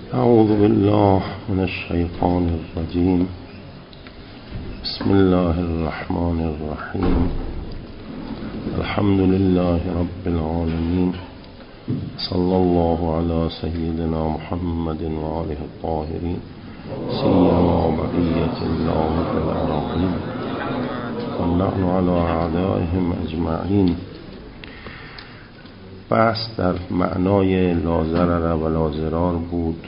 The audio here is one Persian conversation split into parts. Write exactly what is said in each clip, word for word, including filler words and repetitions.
اعوذ بالله من الشیطان الرجیم. بسم الله الرحمن الرحیم. الحمد لله رب العالمین. صلی الله علی سیدنا محمد و آله الطاهرین سیما بقیة الله فی الأرضین واللعن علی اعدائهم اجمعین. بحث در معنای لا ضرر و لا ضرار بود.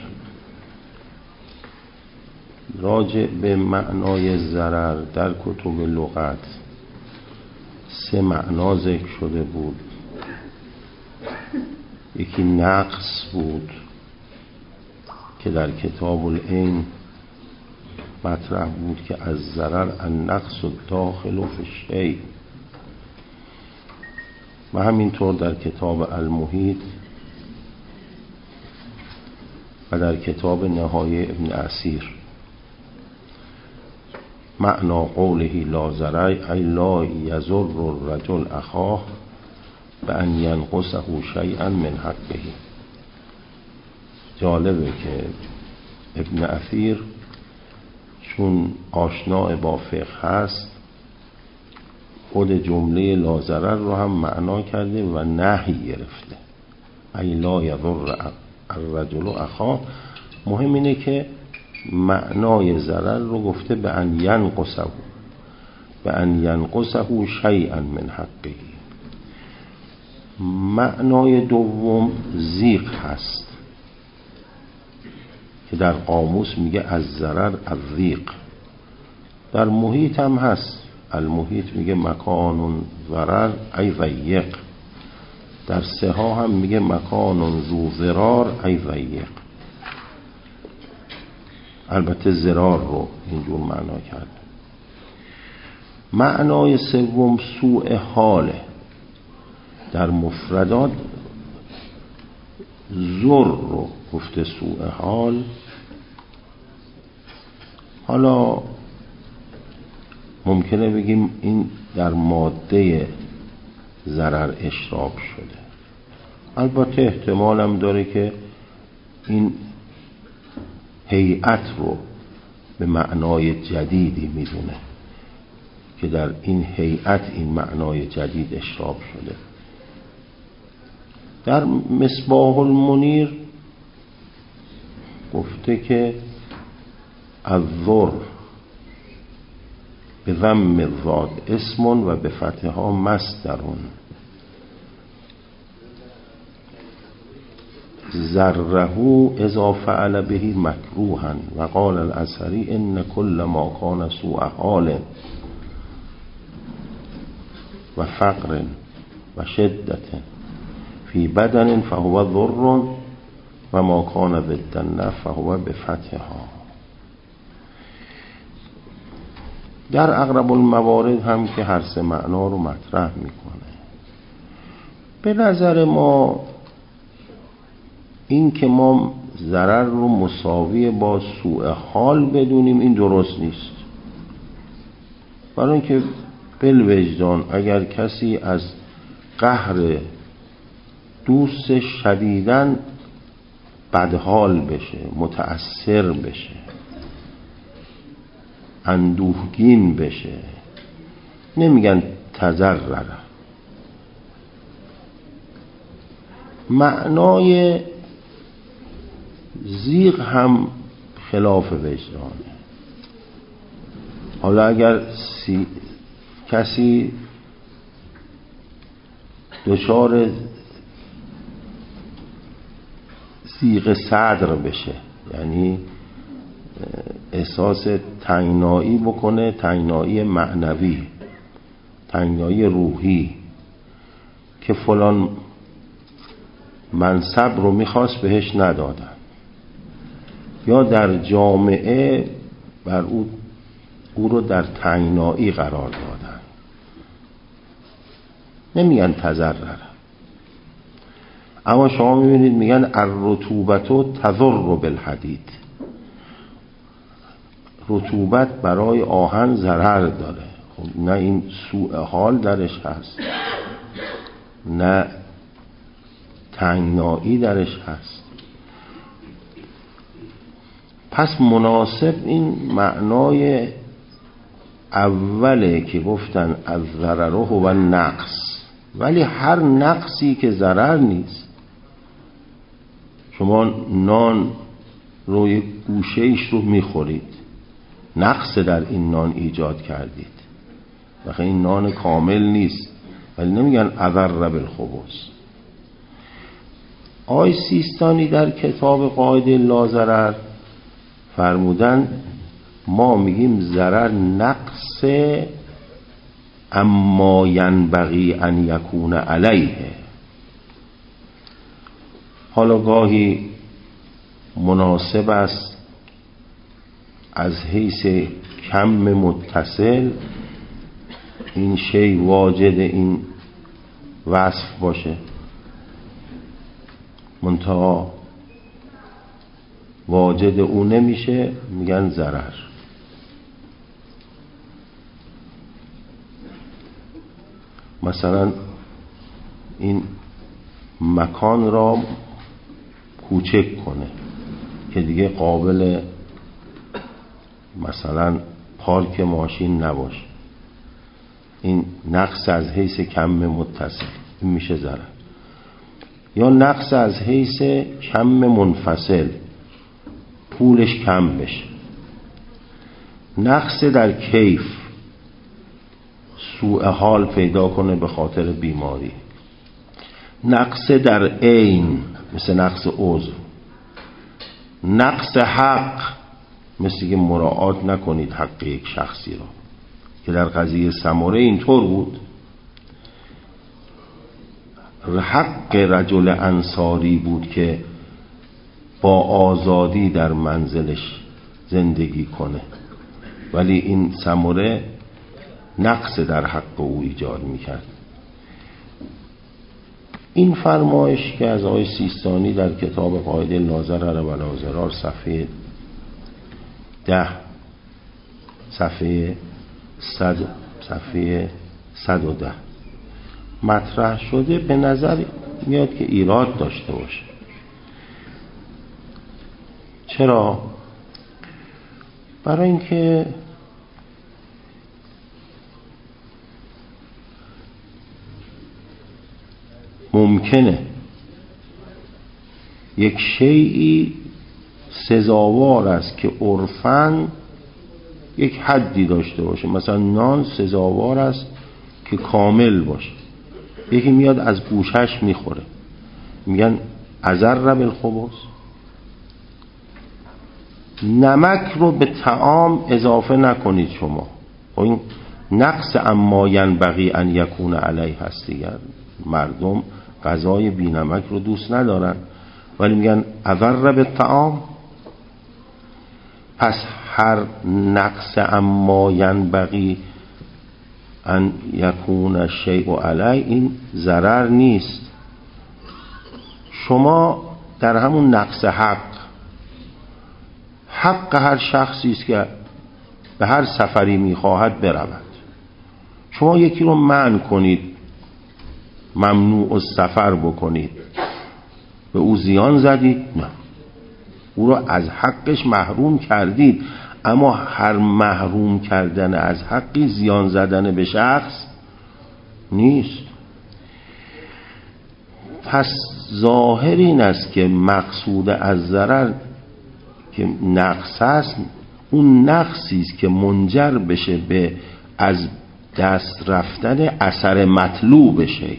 راجع به معنای ضرر در کتب لغت سه معنا ذکر شده بود. یکی نقص بود که در کتاب العین مطرح بود که از ضرر النقص الداخل فی الشیء، و همینطور در کتاب المحیط و در کتاب نهایه ابن اسیر. معنا قوله لا ضرر ای لا یضر الرجل اخاه بأن ینقصه شیئا من حقه. جالبه که ابن اثیر چون آشنا با فقه هست خود جمله لا ضرر رو هم معنا کرده و نهی گرفته، ای لا یضر الرجل اخاه. مهم اینه که معنای ضرر رو گفته به ان ینقصه به ان ینقصه شیئا من حقه. معنای دوم ضیق هست که در قاموس میگه از ضرر الضیق. در محیط هم هست، المحیط میگه مکان ضرر ای ضیق. در سها هم میگه مکان ذو ضرار ای ضیق. البته ضرار رو اینجور معنا کرد. معنای سوم سوء حاله. در مفردات ضر رو گفته سوء حال. حالا ممکنه بگیم این در ماده ضرر اشراق شده. البته احتمال هم داره که این هیئت رو به معنای جدیدی میدونه که در این هیئت این معنای جدید اشراق شده. در مصباح المنیر گفته که الضر به ضم الضاد اسم و به فتحها مصدرون. ضره اذا فعل به مکروها و قال الازهری ان کل ما کان سوء حال و فقر و شدت فی بدن فهو ضر و ما کان ضد النفع فهو به فتحها. در اغرب الموارد هم که هر سه معنا رو مطرح میکنه. به نظر ما این که ما ضرر رو مساوی با سوء حال بدونیم این درست نیست. برای اینکه بالوجدان اگر کسی از قهر دوست شدیداً بدحال بشه، متأثر بشه، اندوهگین بشه، نمیگن تضرر. معنای ضیق هم خلاف وجدانه. حالا اگر سی... کسی دچار ضیق صدر بشه، یعنی احساس تنگنایی بکنه، تنگنایی معنوی، تنگنایی روحی، که فلان منصب رو میخواست بهش ندادن، یا در جامعه بر او او رو در تنگنایی قرار دادن، نمیگن تضرر. اما شما میبینید میگن الرطوبت تضر بالحدید. رطوبت برای آهن ضرر داره. خب نه این سوء حال درش هست، نه تنگنایی درش هست. پس مناسب این معنای اوله که گفتن از ضرره و نقص، ولی هر نقصی که ضرر نیست. شما نان رو یک گوشه ایش رو میخورید، نقص در این نان ایجاد کردید، وقتی این نان کامل نیست، ولی نمیگن اضر بالخبث. آقای سیستانی در کتاب قاعده لاضرر فرمودن ما میگیم ضرر نقص اما ینبغی ان یکون علیه. حالا گاهی مناسب است از حیث کم متصل این شی واجد این وصف باشه، منتها واجد او نمیشه، میگن ضرر. مثلا این مکان را کوچک کنه که دیگه قابل مثلا پارک ماشین نباشه، این نقص از حیث کم متصل، این میشه ضرر. یا نقص از حیث کم منفصل، پولش کم بشه. نقص در کیف، سوء حال پیدا کنه به خاطر بیماری. نقص در عین مثل نقص عضو. نقص حق مثل که مراعات نکنید حق یک شخصی را، که در قضیه سمره اینطور بود. حق رجل انصاری بود که با آزادی در منزلش زندگی کنه، ولی این سمره نقص در حق او ایجاد میکرد. این فرمایش که از آقای سیستانی در کتاب قاعده لاضرر و لا ضرار صفحه ده صفحه صد صفحه صد و ده مطرح شده، به نظر میاد که ایراد داشته باشه. چرا؟ برای اینکه ممکنه یک شیئی سزاوار است که عرفاً یک حدی داشته باشه. مثلا نان سزاوار است که کامل باشه، یکی میاد از گوشش میخوره، میگن اضر بالخبث. نمک رو به طعام اضافه نکنید شما، این نقص اما ینبغی ان یکون علیه هست دیگر. مردم غذای بی نمک رو دوست ندارن، ولی میگن اضر بالطعام. پس هر نقص اما ینبغی ان یکون الشیء علیه این ضرر نیست. شما در همون نقص حق، حق هر شخصی است که به هر سفری میخواهد برود، شما یکی رو منع کنید، ممنوع السفر بکنید، به او زیان زدید؟ نه، او رو از حقش محروم کردید. اما هر محروم کردن از حقی زیان زدن به شخص نیست. پس ظاهر این است که مقصود از ضرر که نقص است، اون نقصی است که منجر بشه به از دست رفتن اثر مطلوب بشه.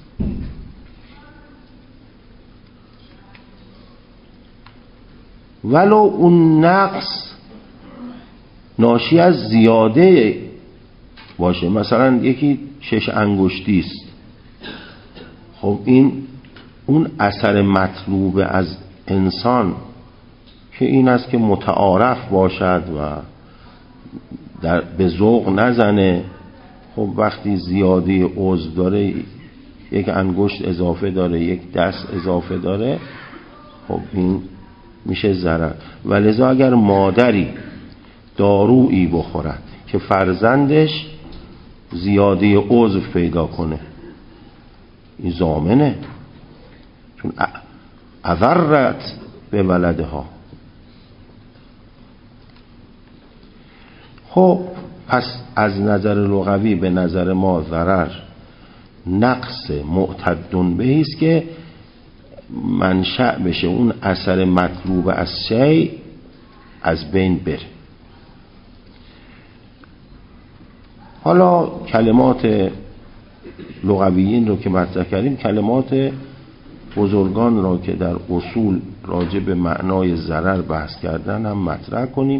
ولو اون نقص ناشی از زیاده باشه. مثلا یکی شش انگشتی است، خب این اون اثر مطلوب از انسان که این است که متعارف باشد و در به ذوق نزنه. خب وقتی زیاده عضو داره، یک انگشت اضافه داره، یک دست اضافه داره، خب این میشه ضرر. ولذا اگر مادری دارویی بخورد که فرزندش زیاده عضو پیدا کنه، این ضامنه، چون اضرت به ولدها. خب پس از نظر لغوی به نظر ما ضرر نقص معتدن بهی است که منشأ بشه اون اثر مطلوب از شیء از بین بره. حالا کلمات لغویین رو که مطرح کردیم، کلمات بزرگان را که در اصول راجع به معنای ضرر بحث کردن هم مطرح کنیم.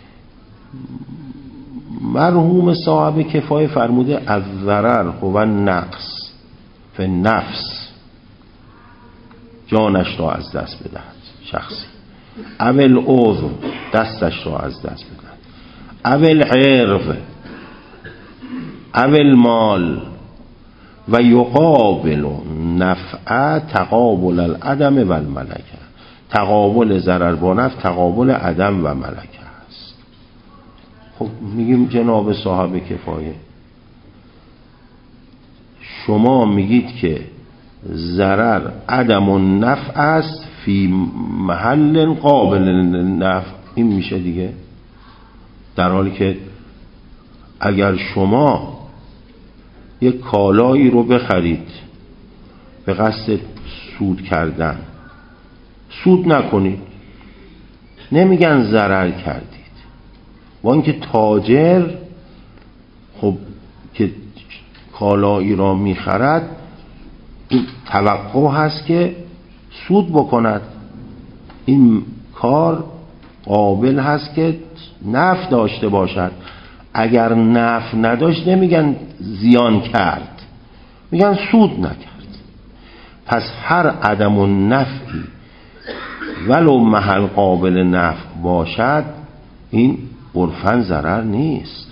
مرحوم صاحب کفایه فرموده از ضرر هو نقص فی نفس، جانش را از دست بدهد شخصی، اول عضو دستش را از دست بدهد، اول عرض، اول مال، و یقابل نفع تقابل العدم و الملکه. تقابل ضرر با نفع تقابل عدم و ملکه است. خب میگیم جناب صاحب کفایه، شما میگید که ضرر عدم النفع است فی محل قابل النفع، این میشه دیگه، در حالی که اگر شما یک کالایی رو بخرید به قصد سود کردن، سود نکنید، نمیگن ضرر کردید. و اینکه تاجر خب که کالایی را میخرد این توقع هست که سود بکند، این کار قابل هست که نفع داشته باشد. اگر نفع نداشت نمیگن زیان کرد، میگن سود نکرد. پس هر عدم النفعی ولو محل قابل نفع باشد این عرفاً ضرر نیست.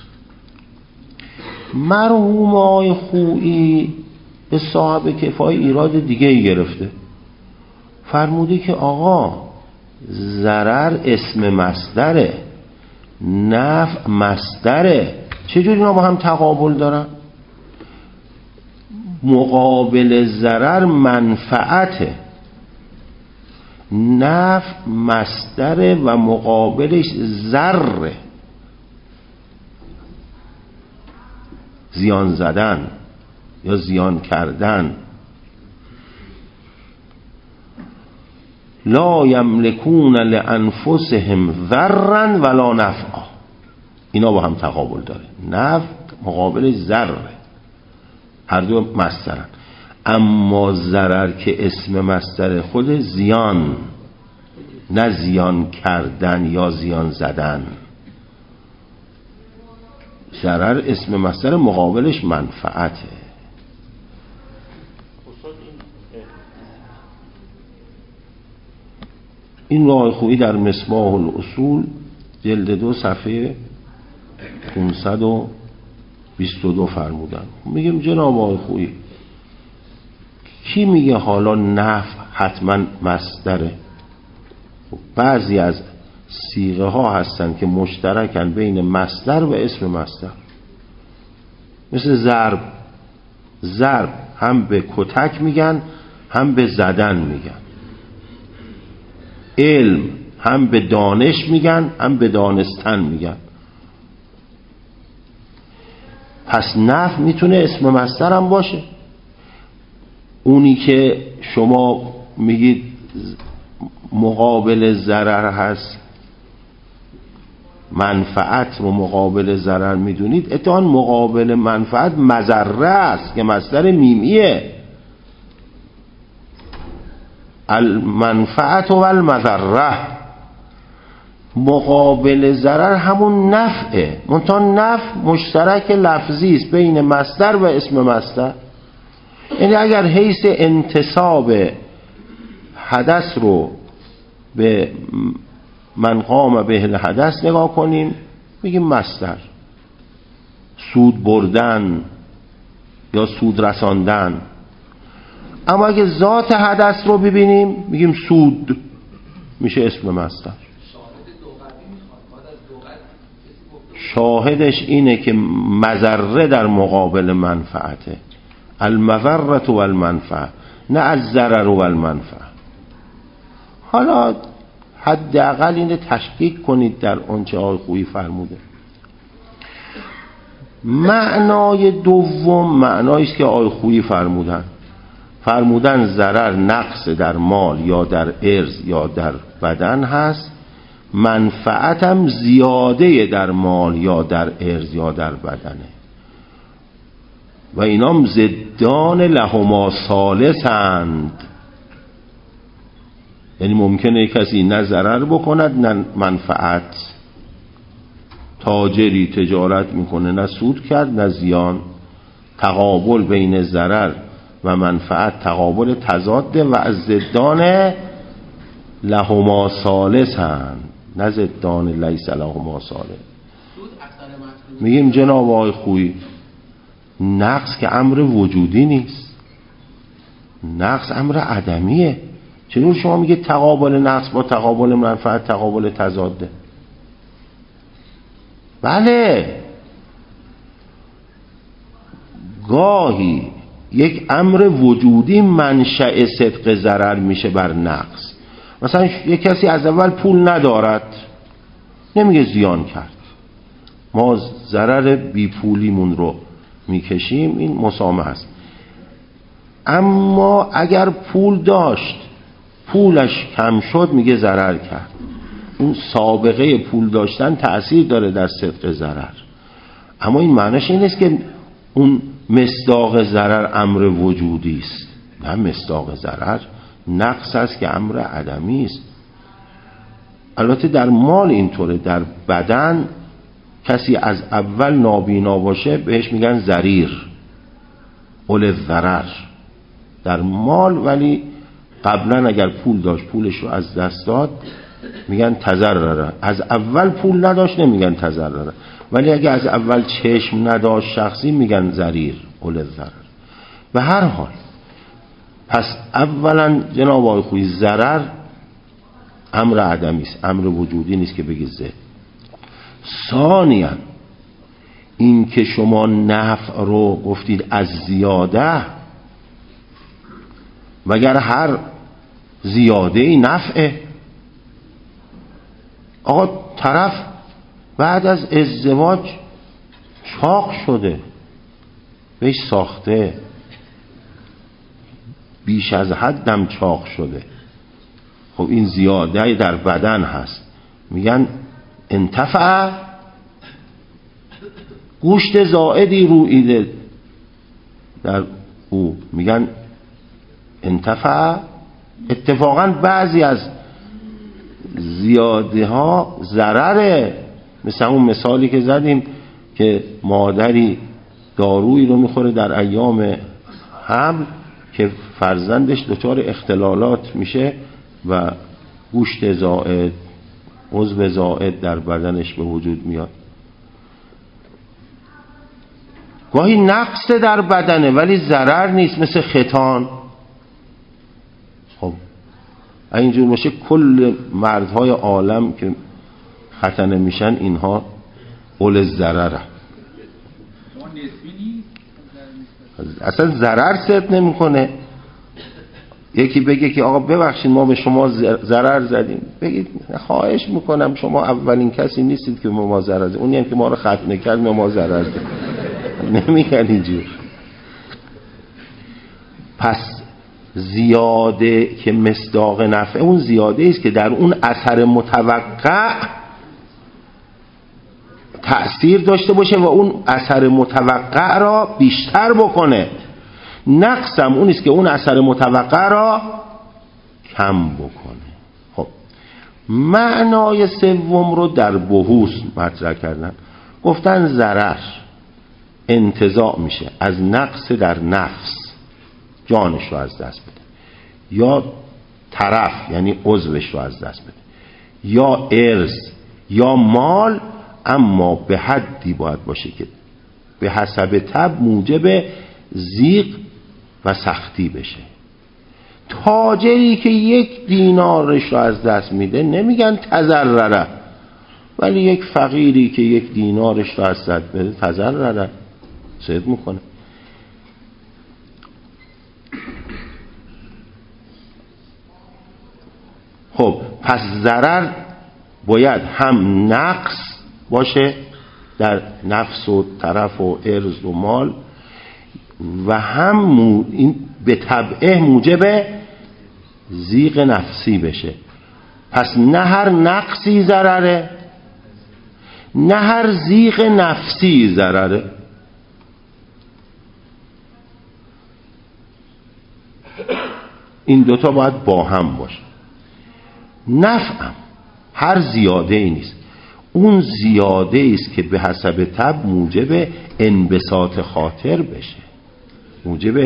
مرحوم آقای خویی به صاحب کفایه ایراد دیگه ای گرفته، فرموده که آقا ضرر اسم مصدره، نفع مصدره، چجوری اینا با هم تقابل دارن؟ مقابل ضرر منفعته، نفع مصدره و مقابلش ضره، زیان زدن یا زیان کردن. لا یملکون لانفسهم ضرا ولا نفعا، اینا با هم تقابل داره، نفع مقابل ضر، هر دو مصدرن. اما ضرر که اسم مصدر خود زیان، نه زیان کردن یا زیان زدن. ضرر اسم مصدر، مقابلش منفعته. این راه خویی در مصباح الاصول جلد دو صفحه پانصد و بیست و دو فرمودن. میگم جناب آقای خویی، کی میگه حالا نفع حتما مصدره؟ بعضی از صیغه ها هستن که مشترکن بین مصدر و اسم مصدر، مثل ضرب. ضرب هم به کتک میگن هم به زدن میگن. علم هم به دانش میگن هم به دانستن میگن. پس نفع میتونه اسم مصدر هم باشه. اونی که شما میگید مقابل ضرر هست، منفعت رو مقابل ضرر میدونید، اتهان مقابل منفعت مضره است که مصدر میمیه. المنفعت و المضره، مقابل ضرر همون نفعه، منتها نفع مشترک لفظی است بین مصدر و اسم مصدر. یعنی اگر حیث انتساب حدث رو به من قام به الحدث نگاه کنیم میگیم مصدر، سود بردن یا سود رساندن. اما اگه ذات حدث رو ببینیم میگیم سود، میشه اسم مصدر. شاهدش اینه که مضره در مقابل منفعته، المضره و المنفعه، نه از ضرر و المنفعه. حالا حداقل اینو تشکیک کنید در آنچه آقای خویی فرموده. معنای دوم معنایی است که آقای خویی فرمودن فرمودن ضرر نقص در مال یا در ارث یا در بدن هست، منفعتم زیاده در مال یا در ارث یا در بدنه و اینام ضدان لهما ثالثند. یعنی ممکنه کسی نه ضرر بکند نه منفعت. تاجری تجارت میکنه نه سود کرد نه زیان. تقابل بین ضرر و منفعت تقابل تضاده و از ضدان لهما ثالثند، نه ضدان لیس لهما ثالث. میگیم جناب آقای خویی نقص که امر وجودی نیست، نقص امر عدمیه. چون شما میگه تقابل نقص با تقابل منفعت تقابل تضاده؟ بله، گاهی یک امر وجودی منشأ صدق ضرر میشه بر نقص. مثلا یک کسی از اول پول ندارد، نمیگه زیان کرد، ما ضرر بی پولیمون رو میکشیم، این مسامحه است. اما اگر پول داشت پولش کم شد میگه ضرر کرد. اون سابقه پول داشتن تأثیر داره در صدق ضرر، اما این معنیش این نیست که اون مصداق ضرر امر وجودی است. نه، مصداق ضرر نقص است که امر عدمی است. البته در مال اینطوره، در بدن کسی از اول نابینا باشه بهش میگن ضریر، اول ضرر در مال. ولی قبلا اگر پول داشت پولش رو از دست داد میگن تضرره. از اول پول نداشت نمیگن تضرره، ولی اگر از اول چشم نداشت شخصی میگن ضریر، اول ضرر. به هر حال پس اولا جناب آقای خویی ضرر امر عدمی است، امر وجودی نیست که بگید زه. ثانیاً این که شما نفع رو گفتید از زیاده، وگر هر زیاده ای نفعه. آقا طرف بعد از ازدواج چاق شده، بهش ساخته، بیش از حدم چاق شده، خب این زیاده در بدن هست، میگن انتفع، گوشت زائدی رویده در او، میگن انتفع. اتفاقا بعضی از زیاده ها ضرره، مثل اون مثالی که زدیم که مادری دارویی رو میخوره در ایام حمل که فرزندش دچار اختلالات میشه و گوشت زائد، عضو زائد در بدنش به وجود میاد. گاهی نقص در بدنه ولی ضرر نیست، مثل ختان. خب اینجور باشه کل مردهای عالم که ختنه میشن اینها اول ضرره. اصلا ضرر صد نمیکنه. یکی بگه که آقا ببخشید ما به شما ضرر زدیم، بگید خواهش میکنم شما اولین کسی نیستید که ما ضرر زدیم، اونی هم که ما رو ختنه کرد ما ضرر زدیم. نمیگن اینجور. پس زیاده که مصداق نفع، اون زیاده است که در اون اثر متوقع تأثیر داشته باشه و اون اثر متوقع را بیشتر بکنه. نقصم اون است که اون اثر متوقع را کم بکنه. خب معنای سوم رو در بحوث مطرح کردن، گفتن ضرر انتزاع میشه از نقص در نفس، جانش رو از دست بده، یا طرف یعنی عضوش رو از دست بده، یا ارث یا مال، اما به حدی باید باشه که به حسب تب موجب ضیق و سختی بشه. تاجری که یک دینارش رو از دست میده نمیگن تضرره، ولی یک فقیری که یک دینارش رو از دست بده تضرره، صدق میکنه. خب پس ضرر باید هم نقص باشه در نفس و طرف و ارز و مال و هم این به تبعه موجب ضیق نفسی بشه. پس نه هر نقصی ضرره نه هر ضیق نفسی ضرره. این دوتا باید با هم باشه. نفعم هر زیاده ای نیست، اون زیاده ایست که به حسب طبع موجب انبساط خاطر بشه، موجب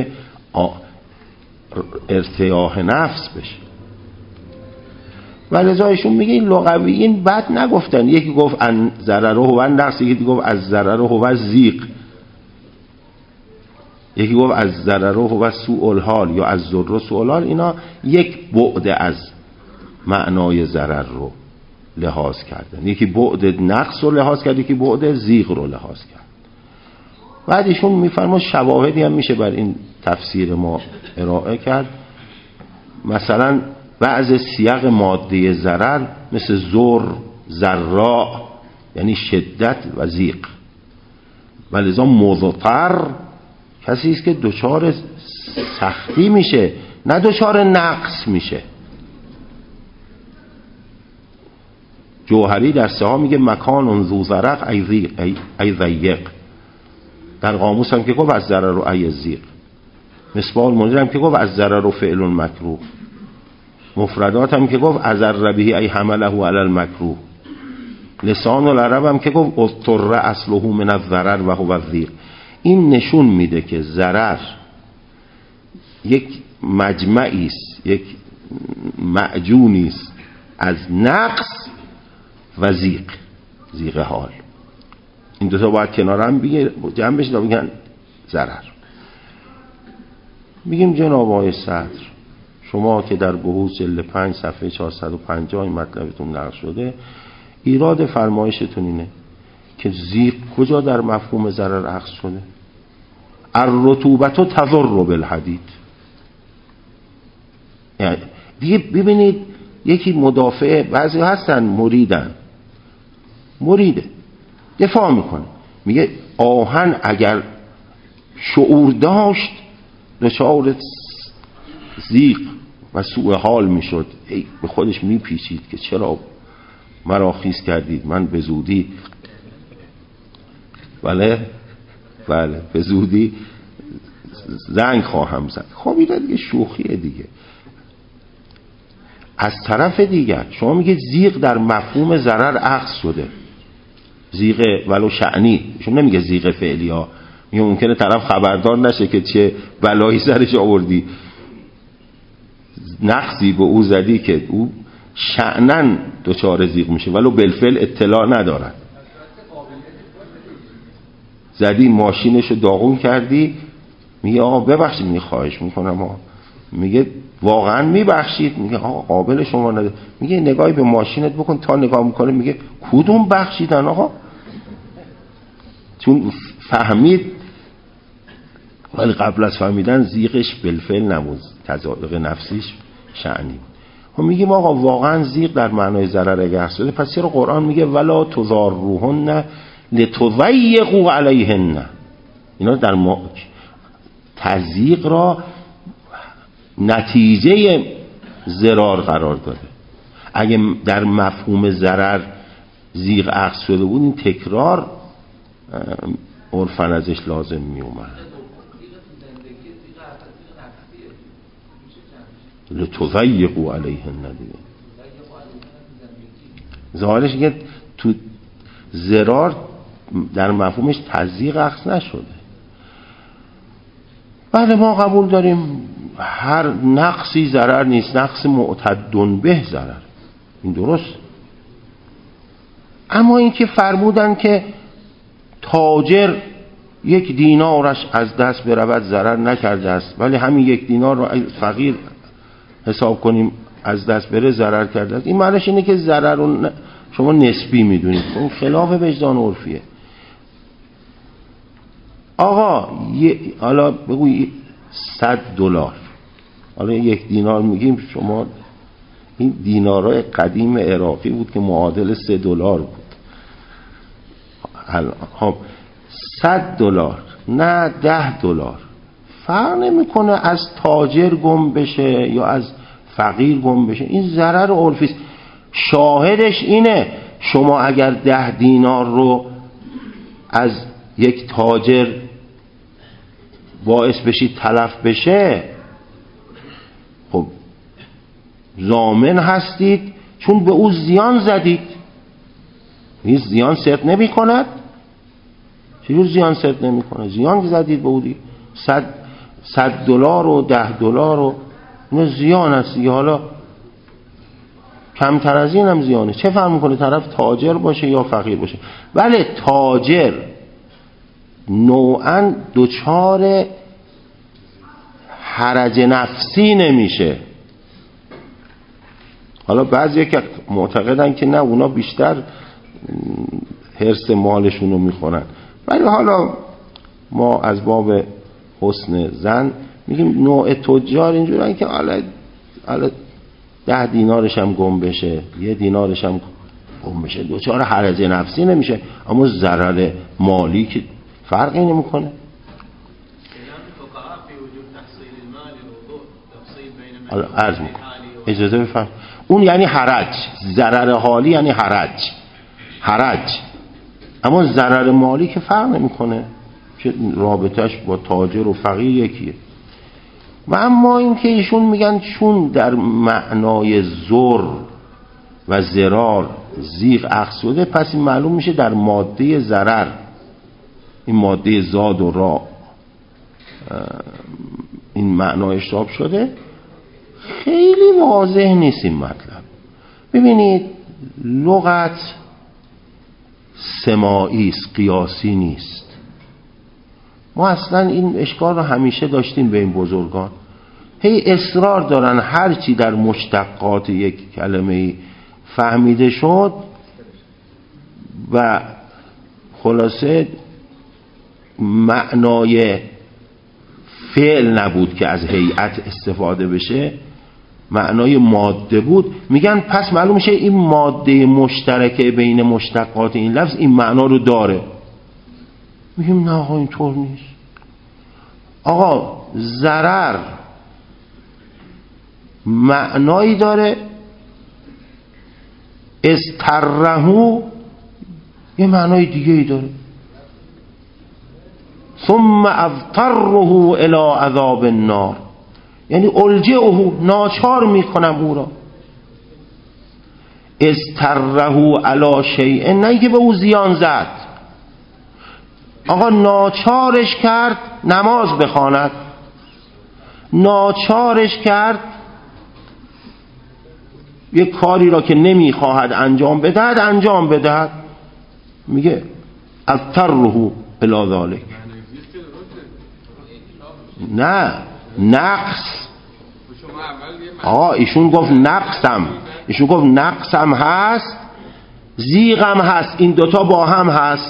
ارتیاح نفس بشه. و لذا ایشون میگه این لغویین بد نگفتن. یکی گفت ان ضرره هو نقص، یکی گفت از ضرره هو ضیق، یکی گفت از ضرره هو سوء الحال یا از ضر سوء الحال. اینا یک بعد از معنای ضرر رو لحاظ کردن، یکی بعد نقص رو لحاظ کرد، یکی بعد ضیق رو لحاظ کرد. بعد ایشون میفرما شواهدی هم میشه بر این تفسیر ما ارائه کرد. مثلا بعض سیاق ماده ضرر مثل زر، ذراء یعنی شدت و ضیق، ولذا مضطر کسی است که دچار سختی میشه نه دچار نقص میشه. جوهری در سها میگه مکان ذو زرق ای ضیق، در قاموس هم که گفت از ضرر و ای ضیق. مصباح المنیر هم که گفت از ضرر و فعل مکروه. مفردات هم که گفت از الربیه ای حمله علی المکروه. لسان العرب هم که گفت اضطر اصله من الضرر و هو الضیق. این نشون میده که ضرر یک مجمعی است، یک معجونی است از نقص و ضیق، ضیق حال. این دو تا باید کنار هم بگه جمع بشه تا بگن ضرر. میگیم جناب آقای صدر، شما که در بحوث جلد پنج صفحه چهارصد و پنجاه این مطلبتون نقل شده، ایراد فرمایشتون اینه که ضیق کجا در مفهوم ضرر اخذ شده؟ الرطوبت تضر بالحدید. یعنی دیگه ببینید یکی مدافع، بعضی هستن مریدن، مریده دفاع میکنه، میگه آهن اگر شعور داشت دچار ضیق و سوء حال میشد، به خودش میپیچید که چرا مرا خیز کردید، من به زودی بله بله به زودی زنگ خواهم زد. خب این دیگه شوخیه دیگه. از طرف دیگر شما میگه ضیق در مفهوم ضرر اخذ شده، ضیق ولو شأنی، شما نمیگه ضیق فعلی ها. میگه ممکنه طرف خبردار نشه که چه بلایی سرش آوردی، نقصی به او زدی که او شأنن دچار ضیق میشه ولو بالفعل اطلاع ندارد. زدی ماشینشو داغون کردی، میگه آقا ببخشید، میگه خواهش میکنم آقا، میگه واقعا میبخشید، میگه آقا قابل شما نده، میگه نگاهی به ماشینت بکن، تا نگاه میکنه میگه کدوم بخشیدن آقا، چون فهمید ولی قبل از فهمیدن ضیقش بالفعل نبود، تضایق نفسیش شأنی. هم میگیم آقا واقعا ضیق در معنای ضرر اگه شده، پس چرا قرآن میگه ولا تضاروهن لتضیقوا علیهن؟ اینا در ما تضییق را نتیجه ضرار قرار داده. اگه در مفهوم ضرر ضیق اخذ شده بود، این تکرار عرفاً ازش لازم می اومد. لتضیقوا علیهن دیگه ظاهرش که تو ضرار در مفهومش تضییق اخذ نشده. بله ما قبول داریم هر نقصی ضرر نیست، نقص معتد به ضرر، این درست. اما این که فرمودن که تاجر یک دینارش از دست برود ضرر نکرده است، ولی همین یک دینار رو فقیر حساب کنیم از دست بره ضرر کرده است، این معنیش اینه که ضرر رو شما نسبی میدونید. اون خلاف وجدان عرفیه. آقا حالا بگو صد دلار، حالا یک دینار میگیم شما، این دینارهای قدیم عراقی بود که معادل سه دلار بود. خب صد دلار نه ده دلار فرق نمیکنه از تاجر گم بشه یا از فقیر گم بشه، این ضرر عرفی است. شاهدش اینه شما اگر ده دینار رو از یک تاجر باعث بشید تلف بشه، خب ضامن هستید چون به او زیان زدید. این زیان صدق نمی کند؟ چجور زیان صدق نمی کنه؟ زیان زدید به او دیگه. صد صد دلار و ده دلار و اینا زیان هست. حالا کمتر از این هم زیانه. چه فرق میکنه طرف تاجر باشه یا فقیر باشه؟ بله تاجر نوعاً دچار حرج نفسی نمیشه. حالا بعضی که معتقدن که نه اونا بیشتر حرص مالشون رو میخورن، ولی حالا ما از باب حسن زن میگیم نوع تجار اینجورن که حالا حالا ده دینارش هم گم بشه، یه دینارش هم گم بشه، دوچار حرج نفسی نمیشه، اما ضرر مالی که فرقی نمیکنه. حالا عرض میکنم اجازه بفرم، اون یعنی حرج، ضرر حالی یعنی حرج حرج اما ضرر مالی که فرق نمیکنه که رابطش با تاجر و فقیر یکیه. و اما این که ایشون میگن چون در معنای زر و ضرار زیغ اخذ شده، پس این معلوم میشه در ماده ضرر، این ماده زاد و را این معنای اشتباه شده. خیلی واضح نیست این مطلب. ببینید لغت سماعی است، قیاسی نیست. ما اصلا این اشکال رو همیشه داشتیم به این بزرگان، هی اصرار دارن هر چی در مشتقات یک کلمه فهمیده شد و خلاصه معنای فعل نبود که از هیئت استفاده بشه، معنای ماده بود، میگن پس معلوم میشه این ماده مشترکه بین مشتقات این لفظ این معنا رو داره. میگیم نه آقا اینطور نیست. آقا ضرر معنایی داره، استرهو یه معنای دیگه ای داره. ثم اضطره الى عذاب النار، یعنی الجئه ناچار میکنم او را. استرهو علی شیء، نه که به او زیان زد، آقا ناچارش کرد نماز بخواند، ناچارش کرد یک کاری را که نمیخواهد انجام بدهد انجام بدهد، میگه اضطره الی ذلک. نه نقص، آقا ایشون گفت نقصم، ایشون گفت نقصم هست زیغم هست، این دوتا با هم هست.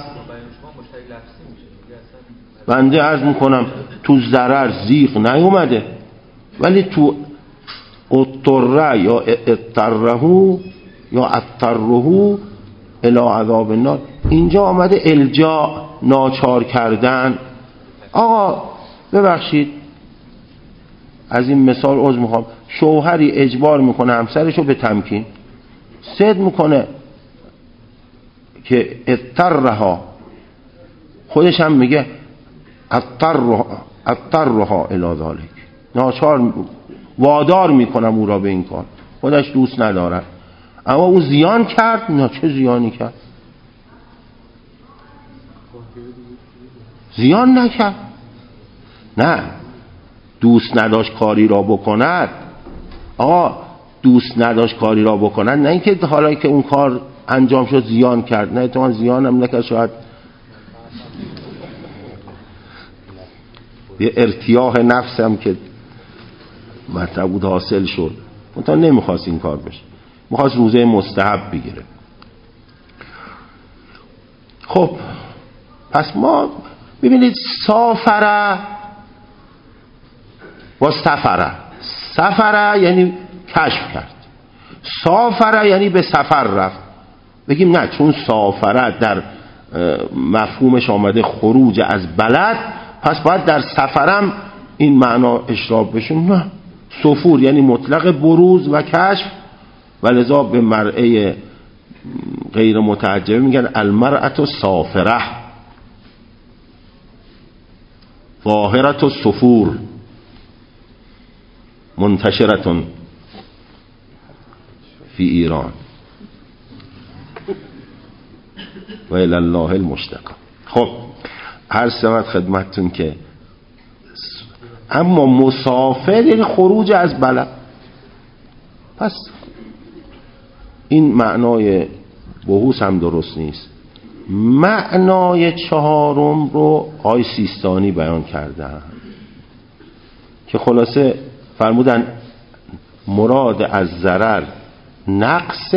بنده عرض میکنم تو ضرر زیغ نیومده، ولی تو اضطره یا اضطره یا اضطره الی عذاب النار اینجا آمده الجا، ناچار کردن. آقا ببخشید از این مثال عذر میخوام، شوهری اجبار میکنه همسرشو به تمکین، صد میکنه که اضطرها، خودش هم میگه اضطرها الی ذلک، ناچار وادار میکنم او را به این کار، خودش دوست ندارد، اما او زیان کرد. نه چه زیانی کرد؟ زیان نکرد، نه دوست نداشت کاری را بکند. آقا دوست نداشت کاری را بکند، نه اینکه حالا که اون کار انجام شد زیان کرد، نه اتفاقا زیان هم نکرد، شاید یه ارتیاح نفس هم که مطلب بود حاصل شد، منتها نمیخواست این کار بشه، میخواست روزه مستحب بگیره. خب پس ما ببینید سافره و سفره، سفره یعنی کشف کرد، سافره یعنی به سفر رفت. بگیم نه چون سافره در مفهومش آمده خروج از بلد، پس باید در سفرم این معنا اشراب بشه. نه، سفور یعنی مطلق بروز و کشف، و لذا به مرأة غیر متعجبه میگن المرأة سافره ظاهرة السفور منتشرة فی ایران و الی الله المشتقه. خب هر سمت خدمتتون که اما مسافر یعنی خروج از بلد. پس این معنای بحوث هم درست نیست. معنای چهارم رو آقای سیستانی بیان کردن که خلاصه فرمودن مراد از ضرر نقص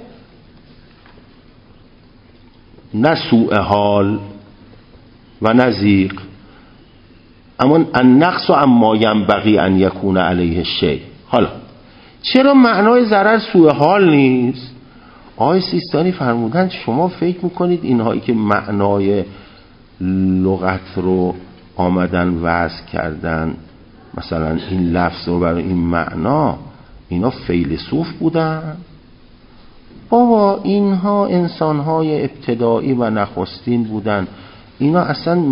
نه سوء حال و نه ضیق، اما النقص و اما ینبغی ان یکون علیه شیء. حالا چرا معنای ضرر سوء حال نیست؟ آقای سیستانی فرمودن شما فکر میکنید اینهایی که معنای لغت رو آمدن وضع کردن، مثلا این لفظ رو برای این معنا، اینا فیلسوف بودن؟ بابا اینها انسانهای ابتدایی و نخستین بودن. اینا اصلا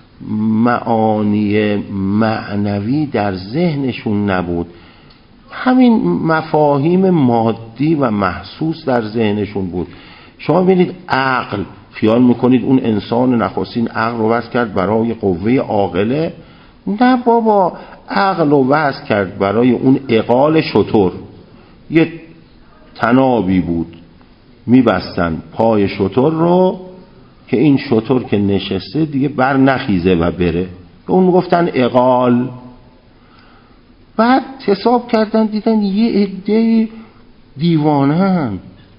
معانی معنوی در ذهنشون نبود، همین مفاهیم مادی و محسوس در ذهنشون بود. شما ببینید عقل، خیال میکنید اون انسان نخستین عقل رو وضع کرد برای قوه عاقله؟ نه بابا، عقل رو وضع کرد برای اون عقال شتر. یه تنابی بود میبستن پای شتر رو که این شتر که نشسته دیگه بر نخیزه و بره، به اون گفتن عقال. بعد حساب کردن دیدن یه عده دیوانن،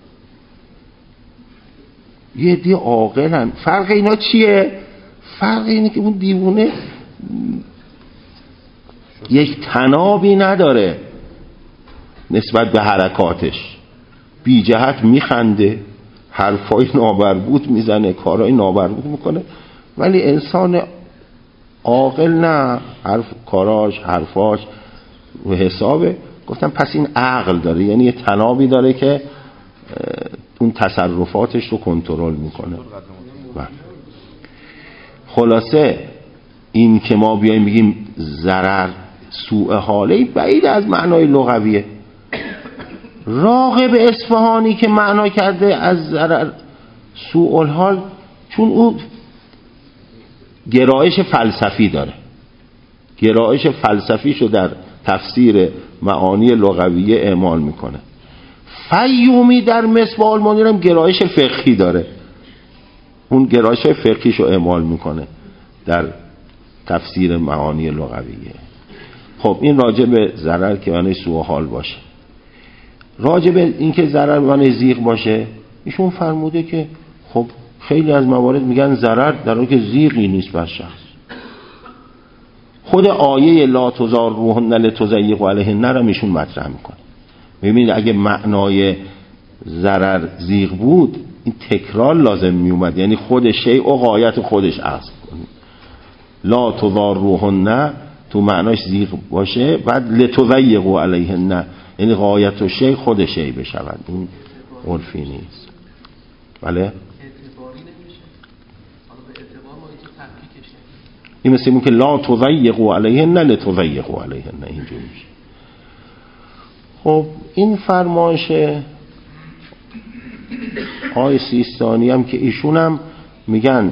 یه عده عاقلن. فرق اینا چیه؟ فرق اینه که اون دیوانه یک تنابی نداره نسبت به حرکاتش، بی جهت میخنده، حرفای نابربود میزنه، کارهای نابربود میکنه. ولی انسان عاقل نه، حرف کاراش حرفاش و حسابه. گفتم پس این عقل داره، یعنی یه تنابی داره که اون تصرفاتش رو کنترل میکنه. خلاصه این که ما بیایم بگیم ضرر سوء حاله بعید از معنای لغویه. راغب اصفهانی که معنا کرده از ضرر سوء الحال، چون او گرایش فلسفی داره، گرایش فلسفیشو در تفسیر معانی لغویه اعمال میکنه. فیومی در مصباح المنیر هم گرایش فقهی داره، اون گرایش فقهیشو اعمال میکنه در تفسیر معانی لغویه. خب این راجع به ضرر که معنی سوء حال باشه. راجع به این که ضرر معنی ضیق باشه، ایشون فرموده که خب خیلی از موارد میگن ضرر در حالی که ضیقی نیست بر شخص. خود آیه لا تضاروهن لتضیقوا علیهن رو ایشون مطرح میکنه. ببینید اگه معنای ضرر ضیق بود این تکرار لازم میومد، یعنی خود شیء و غایت خودش اصل لا تضاروهن تو معناش ضیق باشه، بعد لتضیقوا علیهن یعنی غایت و شیء خود شیء بشود. این عرفی نیست. بله اعتباری نمیشه. حالا به اعتبار ما اینجا تحقیقش نمیشه. این مثل این که لا تضیقوا علیهن لتضیقوا علیهن اینجوری میشه. خب این فرمایش آقای سیستانی هم که ایشون هم میگن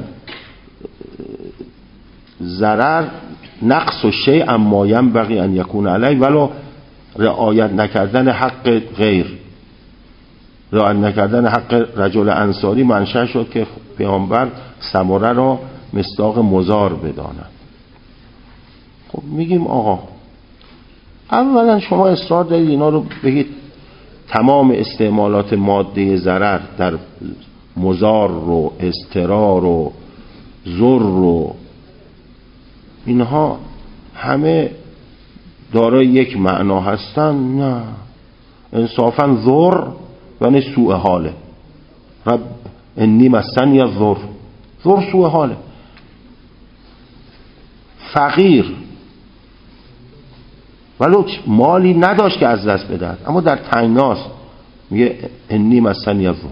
ضرر نقص و شیء اما ینبغی ان یکون علیه، ولو رعایت نکردن حق غیر، رعایت نکردن حق رجل انصاری منشأ شد که پیامبر سمره را مصداق مزار بداند. خب میگیم آقا اولا شما اصرار دارید اینا رو بگید تمام استعمالات ماده ضرر در مزار و اضطرار و ضر و اینها همه دارای یک معنا هستن؟ نه، انصافا ضر یعنی سوء حاله. رب انی مسنی الضر، ذر سوء حاله، فقیر ولو مالی نداشت که از دست بدهد، اما در تنگناست، میگه انی مسنی الضر.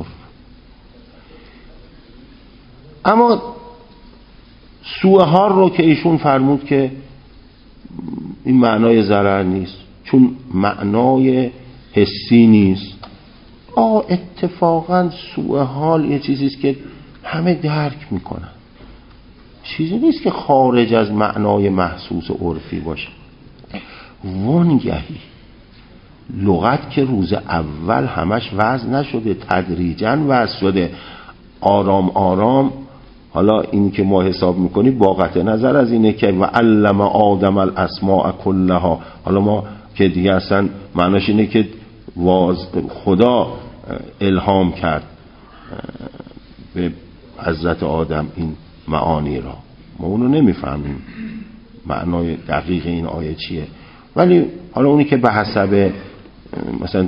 اما سوء حال رو که ایشون فرمود که این معنای ضرر نیست چون معنای حسی نیست. آه اتفاقا سوء حال یه چیزیست که همه درک میکنن، چیزی نیست که خارج از معنای محسوس عرفی باشه. وانگهی لغت که روز اول همش وضع نشده، تدریجاً وضع شده، آرام آرام. حالا این که ما حساب میکنیم با قطع نظر از اینه که و علم آدم الاسماء کلها، حالا ما که دیگه اصلا معناش اینه که خدا الهام کرد به حضرت آدم این معانی را، ما اونو نمیفهمیم معنای دقیق این آیه چیه. ولی حالا اونی که به حسب مثلا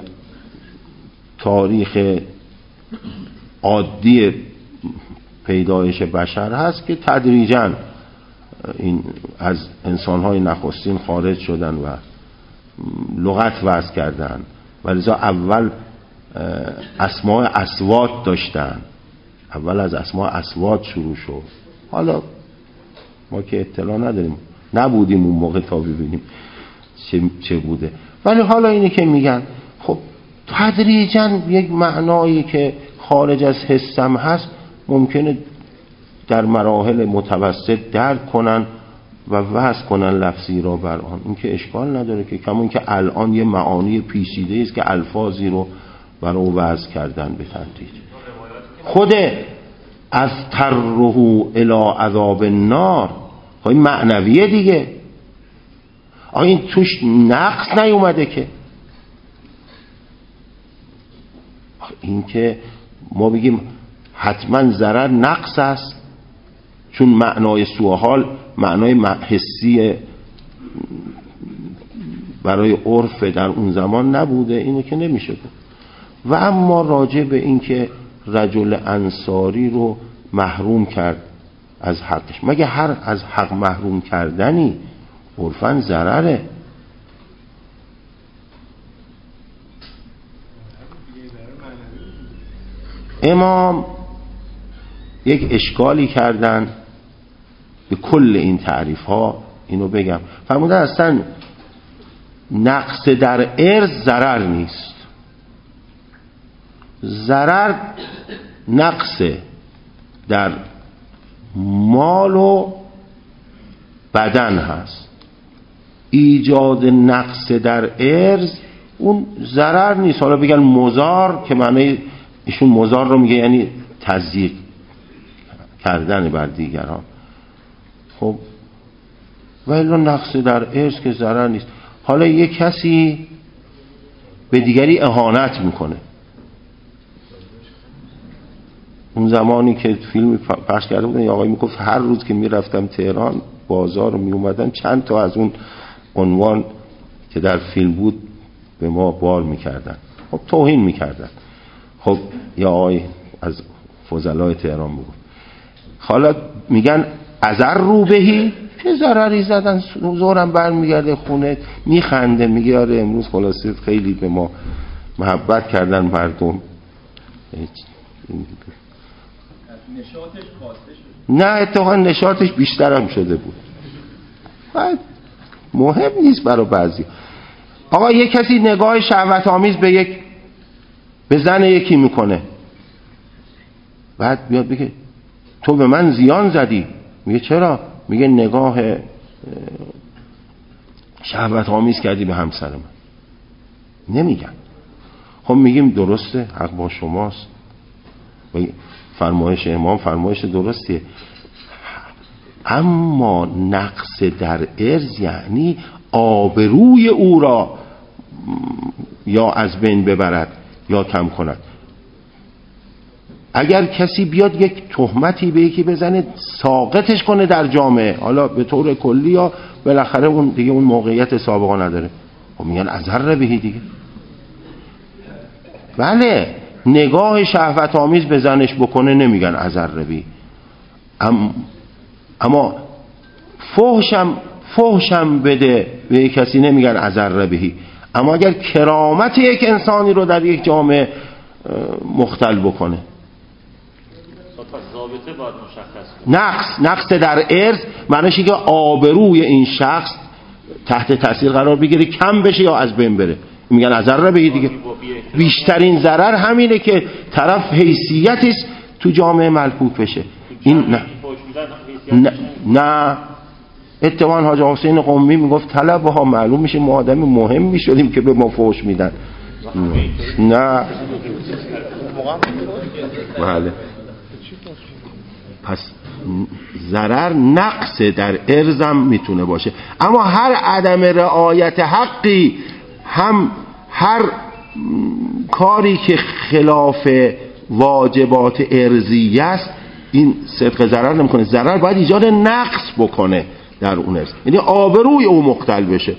تاریخ عادی پیدایش بشر هست که تدریجاً این از انسان‌های نخستین خارج شدن و لغت وضع کردن، ولذا اول اسماء اصوات داشتن، اول از اسماء اصوات شروع شد. حالا ما که اطلاع نداریم، نبودیم اون موقع تا ببینیم چه, چه بوده، ولی حالا اینه که میگن خب تدریجاً یک معنایی که خارج از حسم هست ممکنه در مراحل متوسط درک کنن و وضع کنن لفظی را بر آن. این که اشکال نداره که کمون که الان یه معانی پیچیده است که الفاظی رو بر او وضع کردن به تدریج. خود از تره الی عذاب النار این معنویه دیگه، آیا این توش نقص نیومده که؟ این که ما بگیم حتما ضرر نقص است چون معنای سوء حال معنای حسی برای عرف در اون زمان نبوده، اینو که نمیشه بود. و اما راجع به این که رجل انصاری رو محروم کرد از حقش، مگه هر از حق محروم کردنی عرفاً ضرره؟ امام یک اشکالی کردن به کل این تعریف ها، اینو بگم فرمودن اصلا نقص در ارث ضرر نیست، ضرر نقص در مال و بدن هست. ایجاد نقص در ارث اون ضرر نیست. حالا بگن مضار که معنی ایشون مضار رو میگه یعنی تضییق کردن بر دیگران. خب ولی نقص در ارث که ضرر نیست. حالا یک کسی به دیگری اهانت میکنه، اون زمانی که فیلم پخش کرده بودن آقای میگفت هر روز که میرفتم تهران بازار می اومدن چند تا از اون عنوان که در فیلم بود به ما بار میکردن، خب توهین میکردن. خب یا آقای از فضلای تهران بود. حالا میگن اثر رو بهی چه ضرری زدن، زورم برمیگرده خونه میخنده میگه آره امروز خلاصه خیلی به ما محبت کردن مردم. نشاطش کاسته شد. نه اتفاقا نشاطش بیشتر هم شده بود. باید مهم نیست برای بعضی. آقا یک کسی نگاه شهوت آمیز به یک به زن یکی میکنه، بعد بیاد بگه تو به من زیان زدی، میگه چرا؟ میگه نگاه شهوت آمیز کردی به همسر من. نمیگن. خب میگیم درسته، حق با شماست و فرمایش امام فرمایش درستیه، اما نقص در ارث یعنی آبروی او را یا از بین ببرد یا کم کند. اگر کسی بیاد یک تهمتی به یکی بزنه ساقطش کنه در جامعه، حالا به طور کلی یا بالاخره اون دیگه اون موقعیت سابقه نداره، خب میگن اثر بهی دیگه. بله نگاه شهوت آمیز به زنش بکنه نمیگن اثر بهی، ام اما فحشم فحشم بده به کسی نمیگن اذر بهی، اما اگر کرامت یک انسانی رو در یک جامعه مختل بکنه، ضابطه باید مشخص نقص نقص در ارث معنیش اینه که آبروی این شخص تحت تاثیر قرار بگیره، کم بشه یا از بین بره، میگن اذر بهی دیگه. بیشترین ضرر همینه که طرف حیثیتش تو جامعه ملکوک بشه. این نه نه, نه. اتفاقا حاج حسین قمی میگفت طلبه ها معلوم میشه ما آدمی مهم میشدیم که به ما فحش میدن. نه بله. پس ضرر نقص در ارزم میتونه باشه، اما هر عدم رعایت حقی، هم هر کاری که خلاف واجبات ارضیه است، این صدق ضرر نمیکنه. ضرر باید ایجاد نقص بکنه در اون ارز، یعنی آبروی او مختل بشه.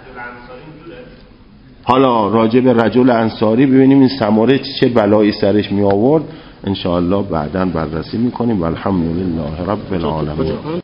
حالا راجع به رجل انصاری ببینیم این سماره چه بلایی سرش می آورد، انشاءالله بعداً بررسی میکنیم. والحمدلله رب العالمین.